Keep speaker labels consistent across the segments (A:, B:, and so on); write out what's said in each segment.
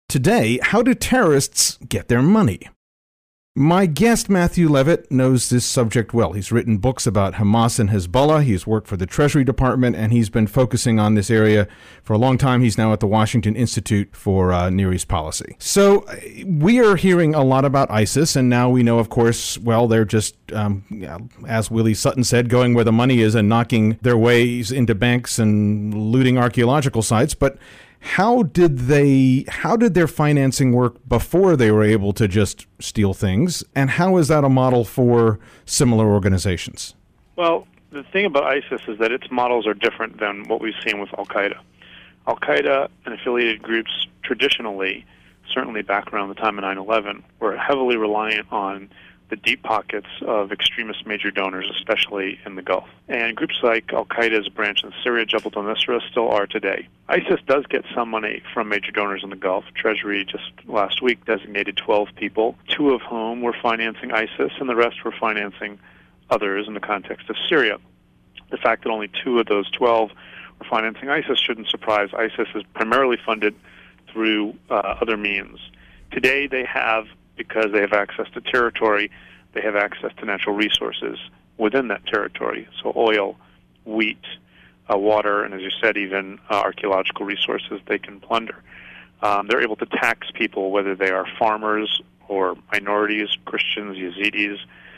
A: Today, how do terrorists get their money? My guest, Matthew Levitt, knows this subject well. He's written books about Hamas and Hezbollah. He's worked for the Treasury Department, and he's been focusing on this area for a long time. He's now at the Washington Institute for Near East Policy. So we are hearing a lot about ISIS, and now we know, of course, well, they're just, as Willie Sutton said, going where the money is and knocking their ways into banks and looting archaeological sites. But how did their financing work before they were able to just steal things? And how is that a model for similar organizations?
B: Well, the thing about ISIS is that its models are different than what we've seen with Al-Qaeda. Al-Qaeda and affiliated groups traditionally, certainly back around the time of 9/11, were heavily reliant on the deep pockets of extremist major donors, especially in the Gulf. And groups like Al-Qaeda's branch in Syria, Jabhat al-Nusra, still are today. ISIS does get some money from major donors in the Gulf. Treasury just last week designated 12 people, 2 of whom were financing ISIS, and the rest were financing others in the context of Syria. The fact that only 2 of those 12 were financing ISIS shouldn't surprise. ISIS is primarily funded through other means. Today they have, because they have access to territory, they have access to natural resources within that territory. So oil, wheat, water, and as you said, even archaeological resources they can plunder. They're able to tax people, whether they are farmers or minorities, Christians, Yazidis,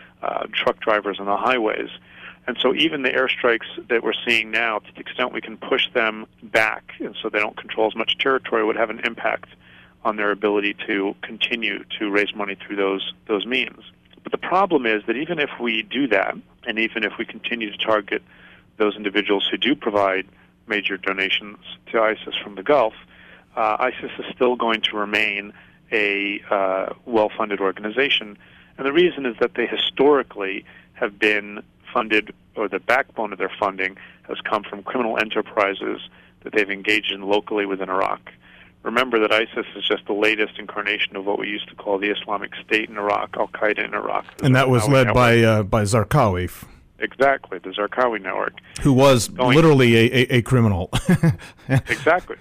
B: truck drivers on the highways. And so even the airstrikes that we're seeing now, to the extent we can push them back and so they don't control as much territory, would have an impact on their ability to continue to raise money through those means. But the problem is that even if we do that, and even if we continue to target those individuals who do provide major donations to ISIS from the Gulf, ISIS is still going to remain a well-funded organization. And the reason is that they historically have been funded, or the backbone of their funding has come from criminal enterprises that they've engaged in locally within Iraq. Remember that ISIS is just the latest incarnation of what we used to call the Islamic State in Iraq, Al-Qaeda in Iraq.
A: And that was led by Zarqawi.
B: Exactly, the Zarqawi network.
A: Who was literally a criminal.
B: Exactly.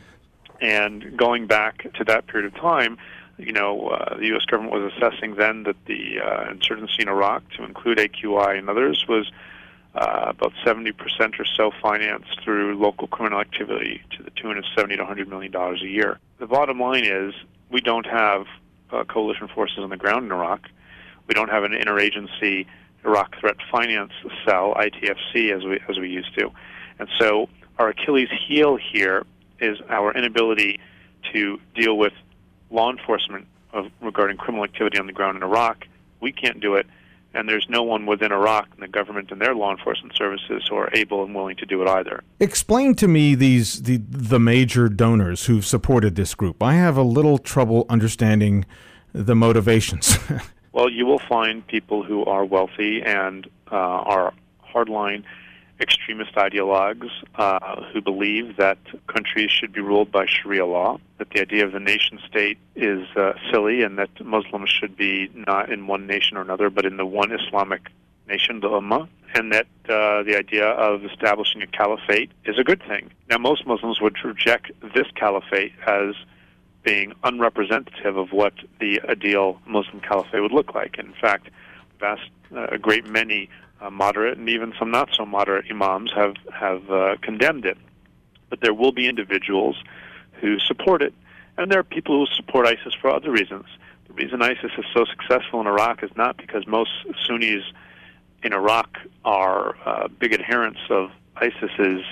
B: And going back to that period of time, the U.S. government was assessing then that the insurgency in Iraq, to include AQI and others, was about 70% or so financed through local criminal activity to the tune of $70 to $100 million a year. The bottom line is we don't have coalition forces on the ground in Iraq. We don't have an interagency Iraq Threat Finance Cell, ITFC, as we used to. And so our Achilles heel here is our inability to deal with law enforcement regarding criminal activity on the ground in Iraq. We can't do it, and there's no one within Iraq and the government and their law enforcement services who are able and willing to do it either.
A: Explain to me the major donors who've supported this group. I have a little trouble understanding the motivations.
B: Well, you will find people who are wealthy and are hardline extremist ideologues who believe that countries should be ruled by Sharia law, that the idea of the nation-state is silly, and that Muslims should be not in one nation or another, but in the one Islamic nation, the Ummah, and that the idea of establishing a caliphate is a good thing. Now, most Muslims would reject this caliphate as being unrepresentative of what the ideal Muslim caliphate would look like. In fact, we've asked a great many moderate and even some not so moderate imams have condemned it. But there will be individuals who support it, and there are people who support ISIS for other reasons. The reason ISIS is so successful in Iraq is not because most Sunnis in Iraq are big adherents of ISIS's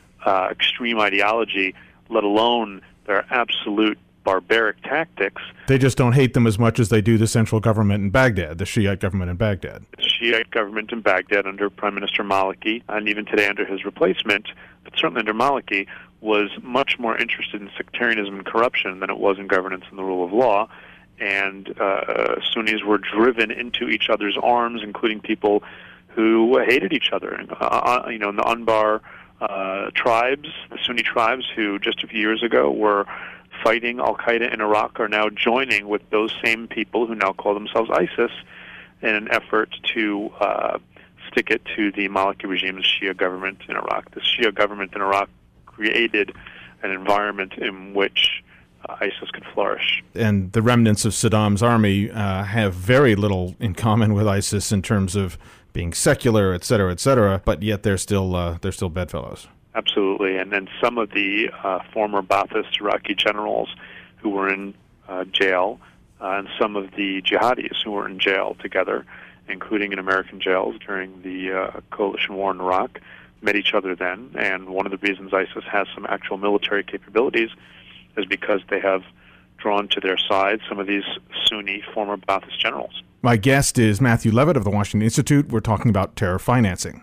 B: extreme ideology, let alone their absolute barbaric tactics.
A: They just don't hate them as much as they do the central government in Baghdad, the Shiite government in Baghdad.
B: The Shiite government in Baghdad under Prime Minister Maliki, and even today under his replacement, but certainly under Maliki, was much more interested in sectarianism and corruption than it was in governance and the rule of law. And Sunnis were driven into each other's arms, including people who hated each other. In the Anbar tribes, the Sunni tribes who just a few years ago were fighting Al-Qaeda in Iraq are now joining with those same people who now call themselves ISIS in an effort to stick it to the Maliki regime's Shia government in Iraq. The Shia government in Iraq created an environment in which ISIS could flourish.
A: And the remnants of Saddam's army have very little in common with ISIS in terms of being secular, et cetera, but yet they're still bedfellows.
B: Absolutely. And then some of the former Ba'athist Iraqi generals who were in jail, and some of the jihadis who were in jail together, including in American jails during the coalition war in Iraq, met each other then. And one of the reasons ISIS has some actual military capabilities is because they have drawn to their side some of these Sunni former Ba'athist generals.
A: My guest is Matthew Levitt of the Washington Institute. We're talking about terror financing.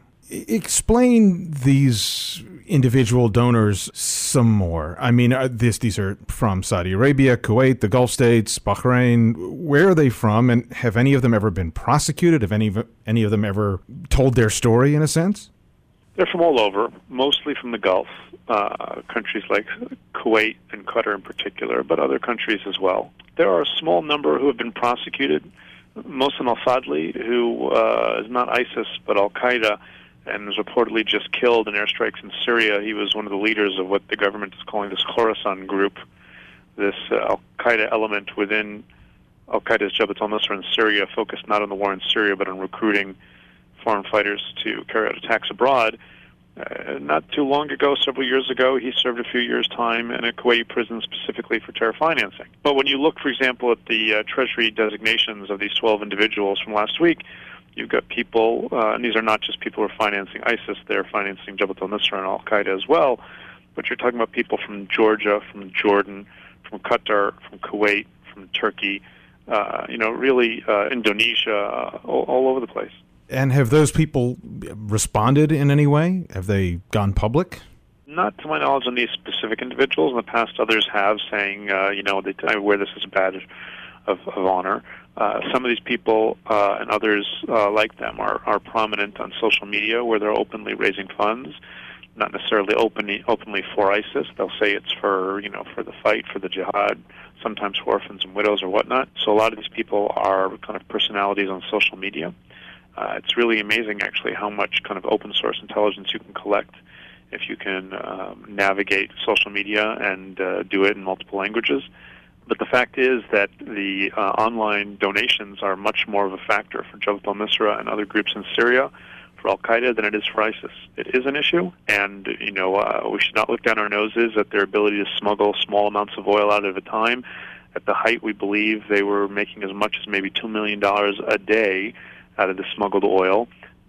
A: Explain these individual donors some more. I mean, these are from Saudi Arabia, Kuwait, the Gulf states, Bahrain. Where are they from, and have any of them ever been prosecuted? Have any of them ever told their story, in a sense?
B: They're from all over, mostly from the Gulf, countries like Kuwait and Qatar in particular, but other countries as well. There are a small number who have been prosecuted. Mohsen al-Fadli, who is not ISIS but al-Qaeda, and was reportedly just killed in airstrikes in Syria. He was one of the leaders of what the government is calling this Khorasan group, this al-Qaeda element within al-Qaeda's Jabhat al-Nusra in Syria, focused not on the war in Syria but on recruiting foreign fighters to carry out attacks abroad. Not too long ago, several years ago, he served a few years' time in a Kuwaiti prison specifically for terror financing. But when you look, for example, at the Treasury designations of these 12 individuals from last week, you've got people, and these are not just people who are financing ISIS, they're financing Jabhat al-Nusra and al-Qaeda as well, but you're talking about people from Georgia, from Jordan, from Qatar, from Kuwait, from Turkey, really Indonesia, all over the place.
A: And have those people responded in any way? Have they gone public?
B: Not to my knowledge on these specific individuals. In the past, others have, saying, they wear this as a badge of honor. Some of these people and others like them are prominent on social media, where they're openly raising funds, not necessarily openly for ISIS. They'll say it's for the fight, for the jihad, sometimes for orphans and widows or whatnot. So a lot of these people are kind of personalities on social media. It's really amazing, actually, how much kind of open source intelligence you can collect if you can navigate social media and do it in multiple languages. But the fact is that the online donations are much more of a factor for Jabhat al-Nusra and other groups in Syria, for al-Qaeda, than it is for ISIS. It is an issue, and we should not look down our noses at their ability to smuggle small amounts of oil out at a time. At the height, we believe they were making as much as maybe $2 million a day out of the smuggled oil.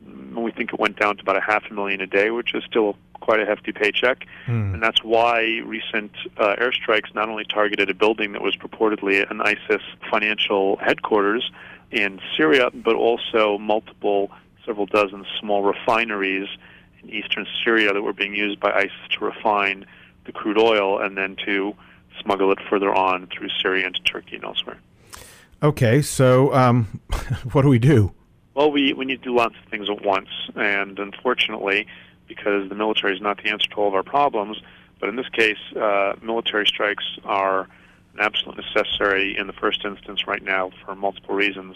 B: We think it went down to about $500,000 a day, which is still quite a hefty paycheck. And that's why recent airstrikes not only targeted a building that was purportedly an ISIS financial headquarters in Syria, but also several dozen small refineries in eastern Syria that were being used by ISIS to refine the crude oil and then to smuggle it further on through Syria into Turkey and elsewhere.
A: Okay, so what do we do?
B: Well, we need to do lots of things at once, and unfortunately, because the military is not the answer to all of our problems, but in this case, military strikes are an absolute necessity in the first instance right now for multiple reasons,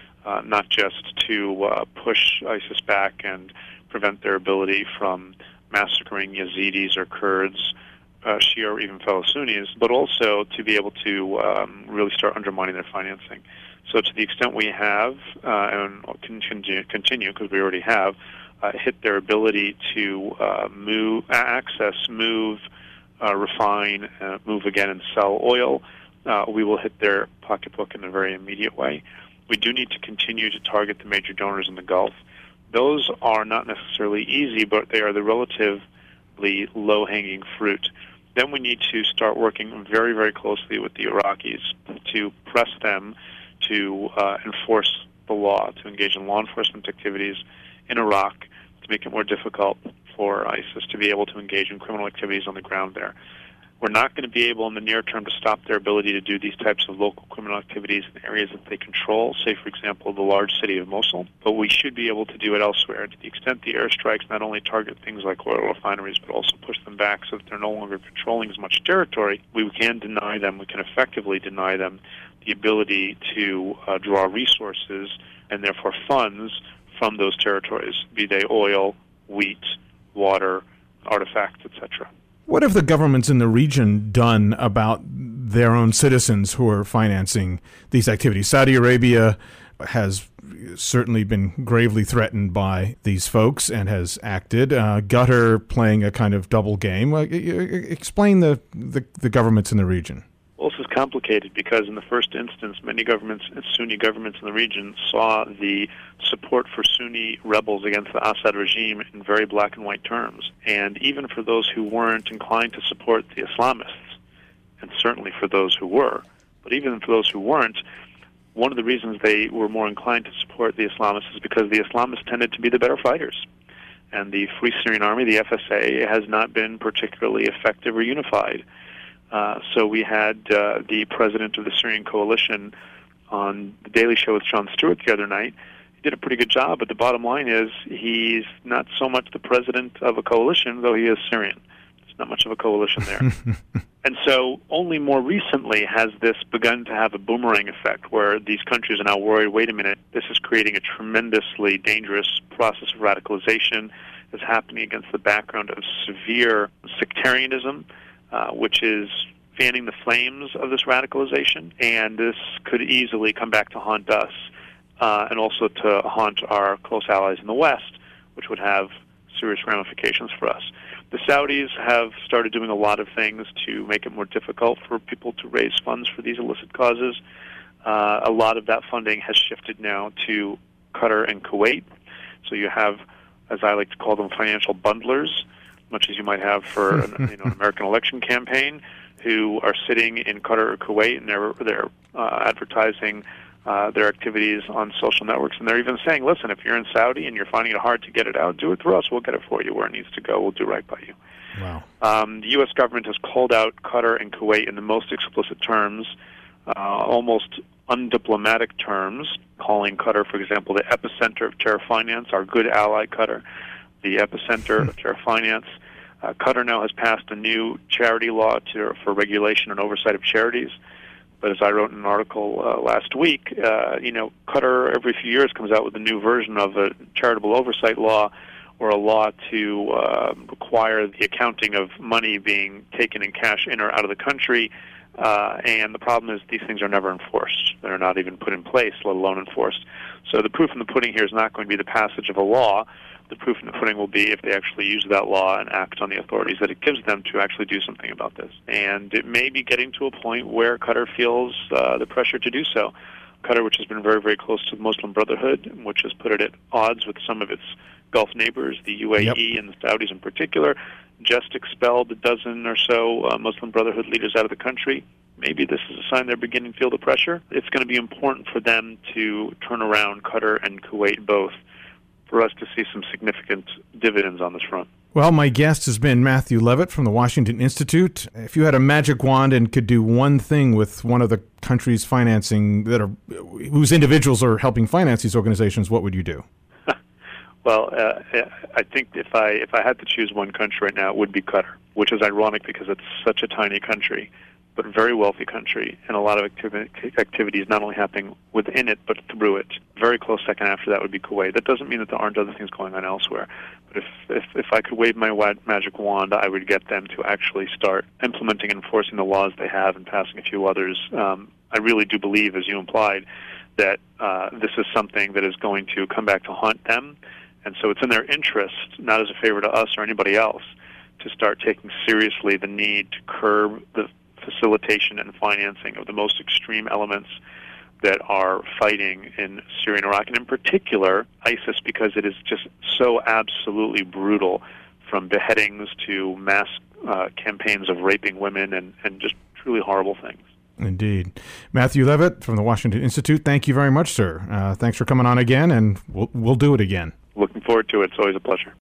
B: not just to push ISIS back and prevent their ability from massacring Yazidis or Kurds, Shia or even fellow Sunnis, but also to be able to really start undermining their financing. So to the extent we have, and continue because we already have, hit their ability to refine, move again and sell oil, we will hit their pocketbook in a very immediate way. We do need to continue to target the major donors in the Gulf. Those are not necessarily easy, but they are the relatively low-hanging fruit. Then we need to start working very, very closely with the Iraqis to press them to enforce the law, to engage in law enforcement activities in Iraq, to make it more difficult for ISIS to be able to engage in criminal activities on the ground there. We're not going to be able in the near term to stop their ability to do these types of local criminal activities in areas that they control, say, for example, the large city of Mosul, but we should be able to do it elsewhere. To the extent the airstrikes not only target things like oil refineries, but also push them back so that they're no longer controlling as much territory, we can effectively deny them the ability to draw resources and therefore funds from those territories, be they oil, wheat, water, artifacts, etc.
A: What have the governments in the region done about their own citizens who are financing these activities. Saudi Arabia has certainly been gravely threatened by these folks and has acted. Qatar playing a kind of double game. Explain the governments in the region.
B: Well, this is complicated because in the first instance, many governments, Sunni governments in the region, saw the support for Sunni rebels against the Assad regime in very black and white terms. And even for those who weren't inclined to support the Islamists, and certainly for those who were, but even for those who weren't, one of the reasons they were more inclined to support the Islamists is because the Islamists tended to be the better fighters. And the Free Syrian Army, the FSA, has not been particularly effective or unified. So we had the president of the Syrian coalition on the Daily Show with Jon Stewart the other night. He did a pretty good job, but the bottom line is he's not so much the president of a coalition, though he is Syrian. There's not much of a coalition there. And so only more recently has this begun to have a boomerang effect where these countries are now worried, wait a minute, this is creating a tremendously dangerous process of radicalization that's happening against the background of severe sectarianism, which is fanning the flames of this radicalization, and this could easily come back to haunt us and also to haunt our close allies in the West, which would have serious ramifications for us. The Saudis have started doing a lot of things to make it more difficult for people to raise funds for these illicit causes. A lot of that funding has shifted now to Qatar and Kuwait. So you have, as I like to call them, financial bundlers, much as you might have for an American election campaign, who are sitting in Qatar or Kuwait, and they're advertising their activities on social networks, and they're even saying, listen, if you're in Saudi and you're finding it hard to get it out, do it through us. We'll get it for you where it needs to go. We'll do right by you.
A: Wow.
B: The U.S. government has called out Qatar and Kuwait in the most explicit terms, almost undiplomatic terms, calling Qatar, for example, the epicenter of terror finance, our good ally Qatar, the epicenter of terror finance. Qatar now has passed a new charity law for regulation and oversight of charities. But as I wrote in an article last week, Qatar every few years comes out with a new version of a charitable oversight law or a law to require the accounting of money being taken in cash in or out of the country. And the problem is these things are never enforced. They're not even put in place, let alone enforced. So the proof in the pudding here is not going to be the passage of a law. The proof in the pudding will be if they actually use that law and act on the authorities that it gives them to actually do something about this. And it may be getting to a point where Qatar feels the pressure to do so. Qatar, which has been very, very close to the Muslim Brotherhood, which has put it at odds with some of its Gulf neighbors, the UAE and the Saudis in particular, just expelled a dozen or so Muslim Brotherhood leaders out of the country. Maybe this is a sign they're beginning to feel the pressure. It's going to be important for them to turn around Qatar and Kuwait both for us to see some significant dividends on this front.
A: Well, my guest has been Matthew Levitt from the Washington Institute. If you had a magic wand and could do one thing with one of the countries financing whose individuals are helping finance these organizations, what would you do?
B: Well, I think if I had to choose one country right now, it would be Qatar, which is ironic because it's such a tiny country, but a very wealthy country, and a lot of activities not only happening within it, but through it. Very close second after that would be Kuwait. That doesn't mean that there aren't other things going on elsewhere. But if I could wave my magic wand, I would get them to actually start implementing and enforcing the laws they have and passing a few others. I really do believe, as you implied, that this is something that is going to come back to haunt them. And so it's in their interest, not as a favor to us or anybody else, to start taking seriously the need to curb the facilitation and financing of the most extreme elements that are fighting in Syria and Iraq, and in particular ISIS, because it is just so absolutely brutal, from beheadings to mass campaigns of raping women and just truly horrible things.
A: Indeed. Matthew Levitt from the Washington Institute, thank you very much, sir. Thanks for coming on again, and we'll do it again.
B: Looking forward to it. It's always a pleasure.